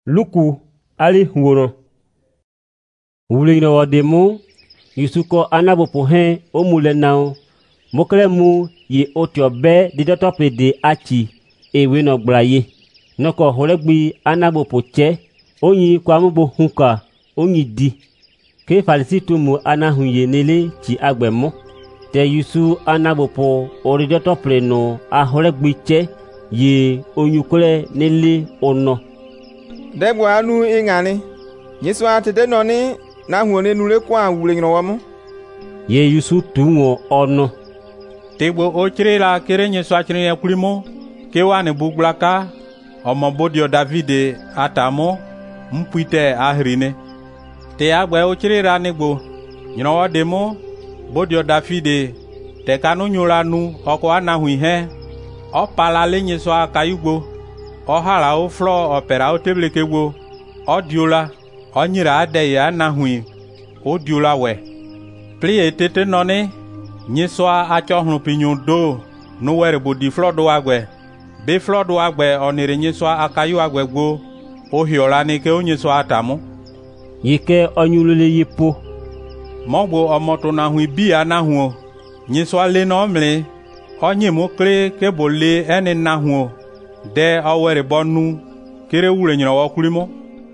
Luku ali huono. Wuli no wademu yusuko anabopo hen omule nao mokle mu ye otiobe didotope de achi ewe no glaye noko holegbi anabopo che onyi kwamubo hunka onyi di ke falisitu mu anahuye nele chi agbemo te yusu anabopo oridotope no aholegbi che ye onyukole nele ono Debo anu ingani nyiso atete noni na huone nule kwa wule nginowamu ye yusu tungo ono Tegbo ochire la kere nyiso achire ya kulimo ke wane buglaka omobodio Davide atamo mpuite ahrine te agbe ochire ra negbo nyinowo demo bodio Davide te kanu nyulanu oko anahu ihe opala le nyiso akayugbo Ohala o flo opera o teblekegbo odiola onyira ade ya nahui odiola we pli etete noni nyiswa achohun pinyon do no were bodi flo do agbe be flo do agbe onire nyiswa akayu agbe gbo ohiola ni ke onyiswa atamu yike onyulule yipo mogbo omoto nahui bi anahu nyiswa le no mle onyimu kle ke bole eni nahu de awere bonu kere wule nyina wa kulimo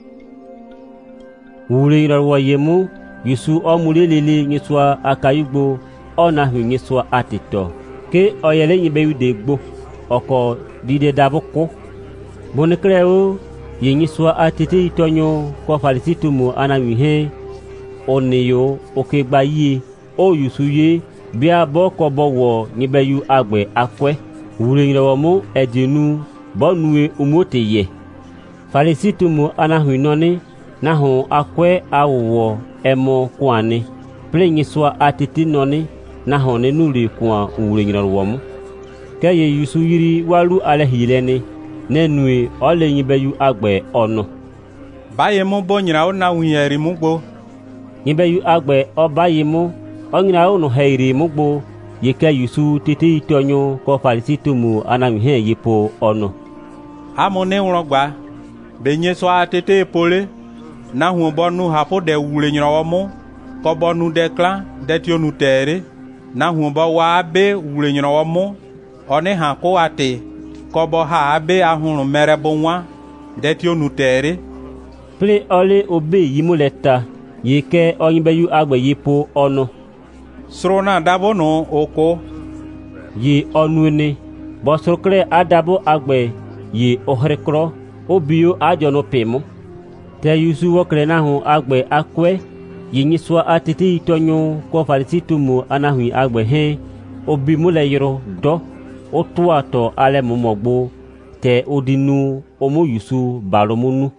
wule nyina wa yemu yusu omulelele nyiswa akayugbo ona hu nyiswa atito ke oyele nyibe udegbo oko dide daboko bonekre o ye nyiswa atete itonyo ko falisitumu anamihe oneyo okegbaye o yusu ye bia boko bowo nyibe yu agbe akwe wule nyina wa mu ejenu bonue umote ye Farisitumu anahuinoni nahu akwe awo emo kwane plenyiswa atiti noni nahu ne nuli kwa ulenyirwamu ke ye yusu yiri walu alehileni nenue olenyibeyu agbe ono baye mo bonyira ona wiyeri mugbo nyibeyu agbe obayemu onyira onu heiri mugbo yeke yusu tete itonyo ko Farisitumu anahuhe yipo ono amone wrogba benye so atete pole na hu bonu hapo de wule nyirawomo ko bonu de klan de tionu tere na hu bo wa be wule nyirawomo one ha ko ate ko bo ha be ahunu mere bo nwa de tionu tere ple ole obe yimuleta yeke onyibeyu agbe yipo ono srona dabono oko yi onune bosrokre adabo agbe ye ohrekro obio ajono pemo te yusu wokre nahu agbe akwe yinyiswa atete itonyo ko Farisitumu anahu agbe he obimule yoro do otuato ale momogbo te odinu omo yusu balomunu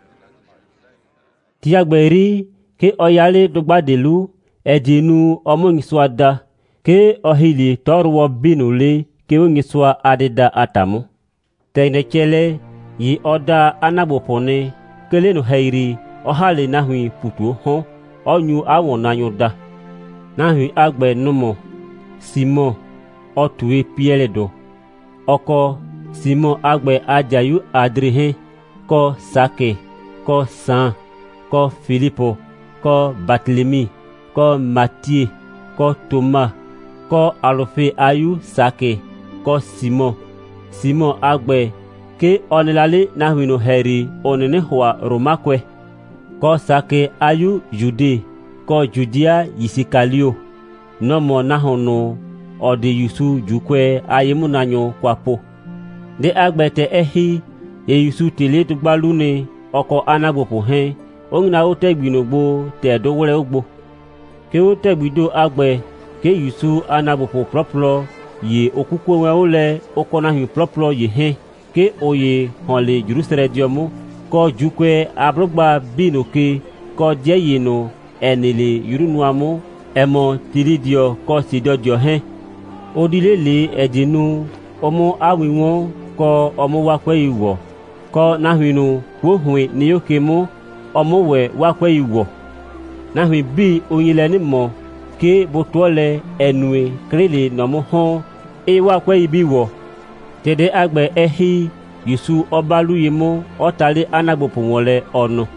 ti agberi ke oyale dogbadelu ejinu omo nyiswa da ke ohili torwo binule ke onyiswa adida atamu Tene chele yi oda anabopone kele no heiri ohale nahui putu ho onyu awon anyoda nahui agbe numo Simo otue pieledo oko Simo agbe ajayu adrihe ko Sake ko San ko Filipo ko Bartlemi ko Matie ko Toma ko Alofe ayu Sake ko Simo agbe ke onelale na hwino heri onene hwa romakwe ko Sake ayu Jude ko Judea Yisikalio nomo na hono ode yusu jukwe ayemu nanyo kwapo de agbe te ehi ye yusu tele tugbalune oko anabopo he ongna otegbinogbo te dowole ogbo ke otegbido agbe ke yusu anabopo proplo ye okukwo we ole okona hu proplo ye he ke oye honle Jerusalem diomu ko jukwe abrogba binoke ko jeyino enele yurunuamu emo tiridio ko sidodio he odilele ejinu omo awiwon ko omo wakwe iwo ko nahwinu wohwe ni yokemu omo we wakwe iwo nahwi bi oyileni mo ke botole enue krele nomo hon wakwe ibiwo tede agbe ehi Yesu obalu yemo otale anagbopo wole ono.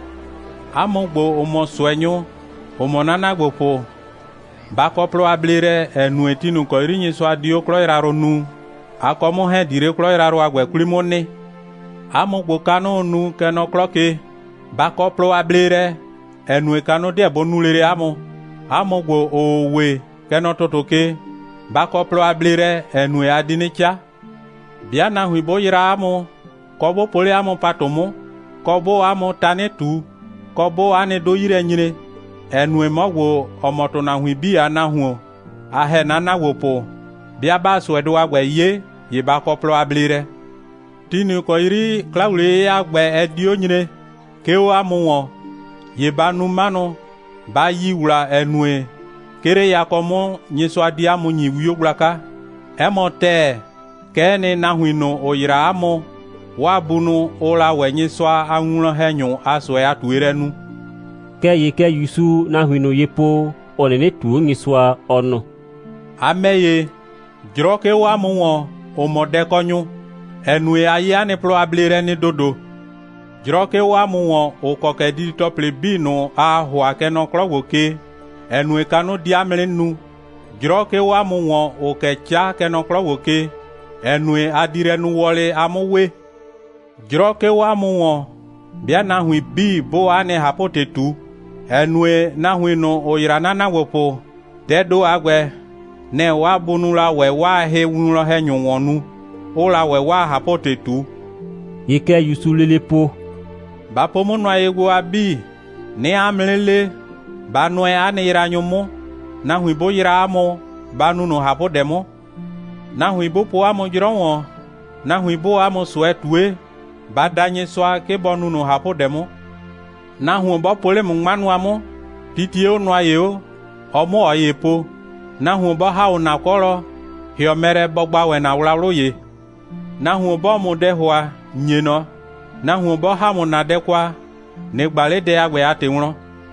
Amogbo omo suenyo, omo nanagbopo. Bakoplo ablire enu etinu ko irinyi so adio kloiraro nu. Akomo he dire kloiraro agwe kulimone. Amogbo kano nu keno kloke. Bakoplo ablire enu ekano de bonulere amo. Amogbo owe keno totoke. Bakoplo ablire enu adinicha. Biana huibo yira amo. Kobo pole amo patomo. Kobo amo tanetu. Kobo ane do yire nyine. Enu mogwo omoto na huibi anahuo. Ahe nanawopo. Bia baso edo agwe ye bakoplo ablire. Tinu ko iri klaule agbe edio nyine. Keo amuwo. Ye banu mano. Ba yi wula enue. Kere yakomo nyeso adi amu nyi wiyoglaka. Emo te. Kene nahuino oyira amo. Wabunu ola wenyeswa angulo henyo aswe atuirenu. Ke Yesu nahuino yepo onene tuo ngiswa ono. Ameye jroke wamuwo omodekonyu enue ayane plo ablire ni dodo. Jroke wamuwo okokedi tople bino ahwa keno klogoke enue kanu diamlenu. Jroke wamuwo okecha keno klogoke enue adirenu wole amuwe. Jroke wamuwo bia nahui bi bo ane hapotetu enue nahuino oyirana na wopo dedo agwe ne wabunula we wa he wulo he nyuwonu ola we wa hapotetu. Yeke Yesu lelepo. Bapo munwa ego abi ne amlele banwe ane iranyumo nahui bo yira amo banu no hapodemo nahui bo po amo jironwo nahui bo amo swetue badanye swa ke bonu no hapodemo nahui bo pole mungmanu amo titio no ayeo omo oyepo nahui bo ha na koro hiomere bogba we na wlaloye nahui bo mu dehwa nyeno nahui bo ha mu na dekwa ne gbale de agbe atenwro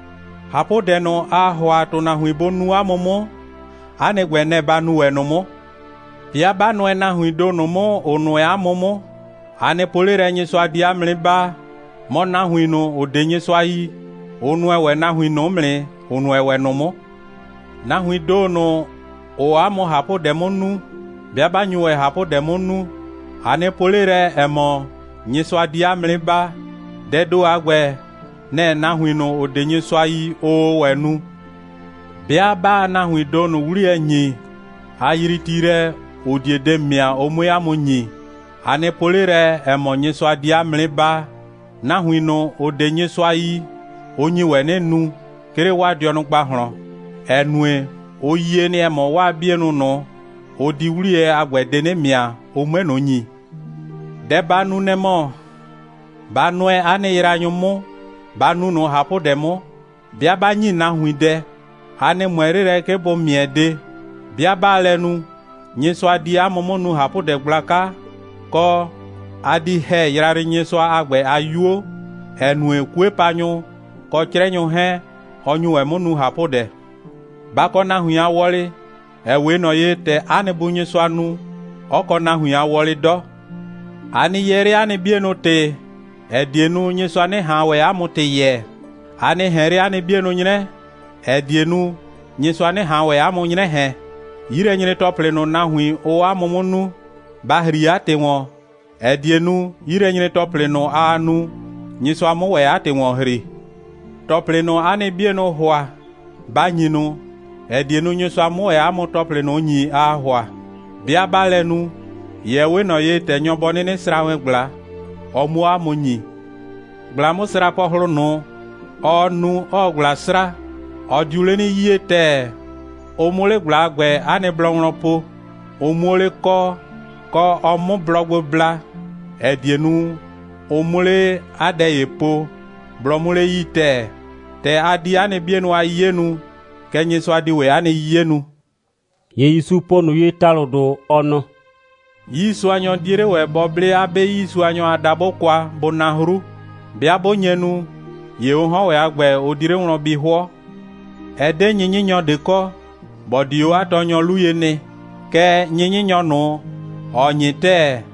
hapodeno ahwa to nahui bo nu amomo ane gwe ne banu we no mo ya banu nahui do no mo onu amomo ane polere nyeso adia mliba mo nahui no odenye so ayi onu ewe nahui no mle onu ewe no mo nahui do no o amo hapo demonu bia banyu e hapo demonu ane polere emo nyeso adia mliba dedo agwe ne nahui no odenye so ayi o wenu bia ba nahui do no wuri enyi ayiritire odiede mia omoya monyi ane polere emo nyeso adia mliba nahuino ode nyeso ayi onyi wenenu kere wadionu gbahro enue oye ni emo wa bienu no odi wuri agwede ne mia omeno nyi debanu nemo banue ane iranyumu banu no hapodemo bia banyi nahuide ane mwerere ke bo miede bia balenu nyeso adia momonu hapode glaka ko adi he yirari nyeso agbe ayuo enue kwepanyu ko kirenyu he onyu emonu hapode bako na huya wole ewe no ye te ane bunye so anu oko na huya wole do ani yere ane bieno te edienu nyeso ane ha we amote ye ane here ane bieno nyine edienu nyeso ane ha we amo nyine he yire nyine tople no na hui o amomonu bahri ate won edienu yire nyine tople no anu nyiso amu we ate won hri tople no ane bieno hwa banyinu edienu nyiso amu we amu tople no nyi ahwa bia balenu yewe no ye te nyoboni ni srawe gla omu amunyi gla mu sra pohru no onu ogla sra odule ni yete omole gla gbe ane blonro po omole ko omu blogbo bla edienu omole adeye po blomole yite te adi ane bienu ayenu kenye so adi we ane yenu Yesu ponu ye talodo ono yisu anyo dire we boble abe yisu anyo adabo kwa bonahuru bia bonyenu ye ho we agbe odire won bi ho ede nyinyinyo deko bodio atonyo luyene ke nyinyinyo no onyite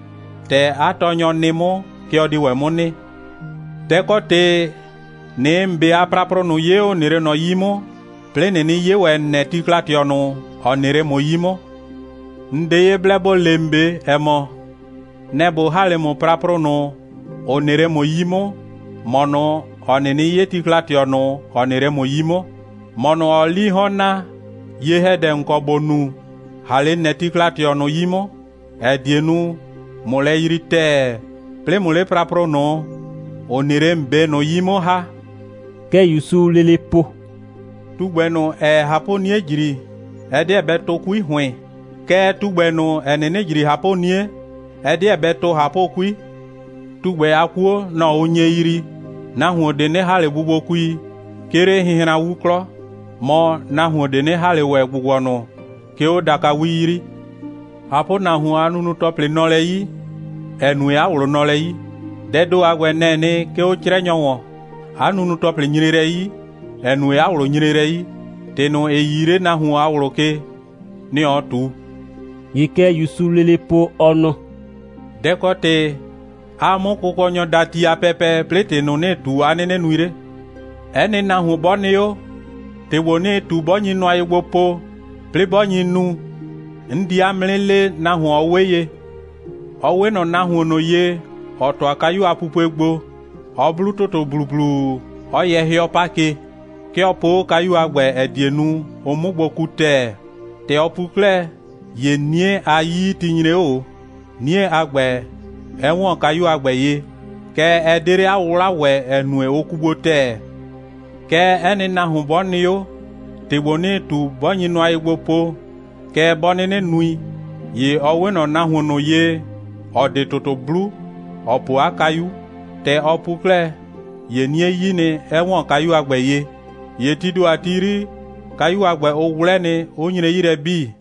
te atonyo nimo ke odi wemuni te kote ne mbe aprapro no yeo nire no yimo plene ni yewe ne tiklationu onire mo yimo ndeye blebo lembe emo nebo halemo prapro no onire mo yimo mono onini ye tiklationu onire mo yimo mono oli hona ye hede nkobonu hale ne tiklationu yimo edienu mole irite ple mole prapro no onire mbe no yimo ha ke yusu lele po tugbenu haponie jiri edi ebe to kui hwe ke tugbenu enene jiri haponie edi ebe to hapokui tugbe akuo na onye iri na huodene hale gbugbo kui kere hihira wuklo mo na huodene hale we gbugbo no ke o daka wiri hapo na hu anunu tople nole yi enu ya wuro nole yi dedo agwe nene ke o kire nyowo anunu tople nyirire yi enu ya wuro nyirire yi teno eyire na hu awuro ke ni otu yike yusu lele po ono dekote amo kukonyo dati apepe plete no ne tu anene nuire ene na hu bonio te woni tu bonyi no ayegbo po ple bonyi nu ndi amlele na hu oweye owe no na hu no ye oto akayu apupu egbo oblu toto blublu oye hiopake ke opo kayu agbe edienu omugbokute te opukle ye nie ayi tinyire o nie agbe enwon kayu agbe ye ke edere awura we enue okugbote ke eni na hu bonio te boni tu bonyi no ayegbopo ke bonene nui ye owe no na hu no ye ode toto blu opo akayu te opukle ye nie yine enwon kayu agbe ye ye tidu atiri kayu agbe owule ni onyire yire bi